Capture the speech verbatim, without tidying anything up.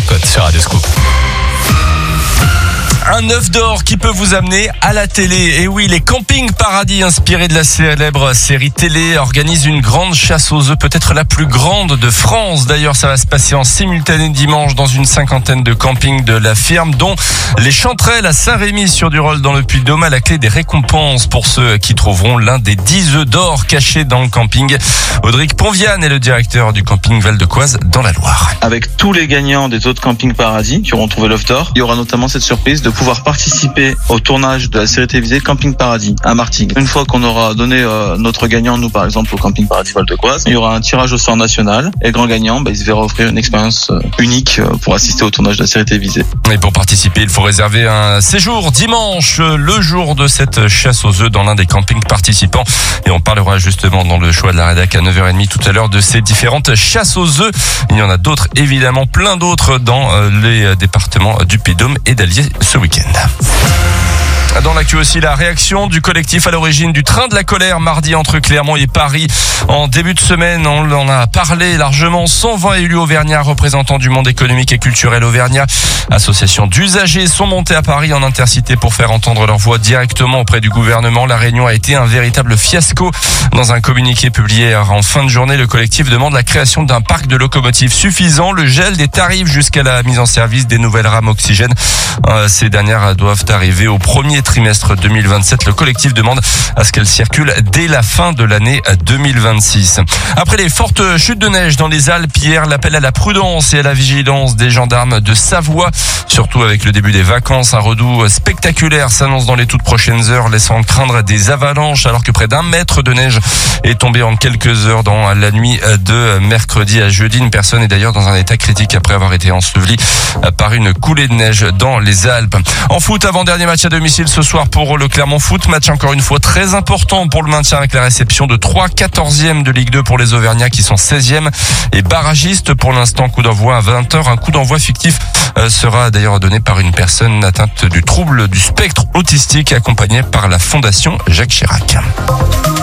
Cote sur Radioscoop. Un œuf d'or qui peut vous amener à la télé. Et oui, les Camping Paradis, inspirés de la célèbre série télé, organisent une grande chasse aux œufs, peut-être la plus grande de France. D'ailleurs, ça va se passer en simultané dimanche dans une cinquantaine de campings de la firme, dont les Chanterelles à Saint-Rémy-sur-du-Rhôle dans le Puy-de-Dôme, à la clé des récompenses pour ceux qui trouveront l'un des dix œufs d'or cachés dans le camping. Audric Ponviane est le directeur du camping Val-de-Coise dans la Loire. Avec tous les gagnants des autres Camping Paradis qui auront trouvé l'œuf d'or, il y aura notamment cette surprise de pouvoir participer au tournage de la série télévisée Camping Paradis à Martigues. Une fois qu'on aura donné euh, notre gagnant, nous par exemple au Camping Paradis Val-de-Coise, il y aura un tirage au sort national et le grand gagnant, bah, il se verra offrir une expérience euh, unique euh, pour assister au tournage de la série télévisée. Et pour participer, il faut réserver un séjour dimanche, le jour de cette chasse aux œufs dans l'un des campings participants. Et on parlera justement dans le choix de la rédac à neuf heures trente tout à l'heure de ces différentes chasses aux œufs. Il y en a d'autres, évidemment, plein d'autres dans les départements du Puy-de-Dôme et d'Allier ce week-end. Dans l'actu aussi, la réaction du collectif à l'origine du train de la colère mardi entre Clermont et Paris. En début de semaine, on en a parlé largement. cent vingt élus auvergnats, représentants du monde économique et culturel auvergnat, associations d'usagers, sont montés à Paris en intercité pour faire entendre leur voix directement auprès du gouvernement. La réunion a été un véritable fiasco. Dans un communiqué publié en fin de journée, le collectif demande la création d'un parc de locomotives suffisant, le gel des tarifs jusqu'à la mise en service des nouvelles rames oxygène. Ces dernières doivent arriver au premier trimestre deux mille vingt-sept. Le collectif demande à ce qu'elles circulent dès la fin de l'année deux mille vingt-six. Après les fortes chutes de neige dans les Alpes hier, l'appel à la prudence et à la vigilance des gendarmes de Savoie, surtout avec le début des vacances. Un redout spectaculaire s'annonce dans les toutes prochaines heures, laissant craindre des avalanches alors que près d'un mètre de neige est tombé en quelques heures dans la nuit de mercredi à jeudi. Une personne est d'ailleurs dans un état critique après avoir été ensevelie par une coulée de neige dans les Alpes. En foot, avant-dernier match à domicile ce soir pour le Clermont Foot. Match encore une fois très important pour le maintien avec la réception de trois quatorzièmes de Ligue deux pour les Auvergnats qui sont seizièmes et barragistes pour l'instant. Coup d'envoi à vingt heures. Un coup d'envoi fictif sera d'ailleurs donné par une personne atteinte du trouble du spectre autistique accompagnée par la Fondation Jacques Chirac.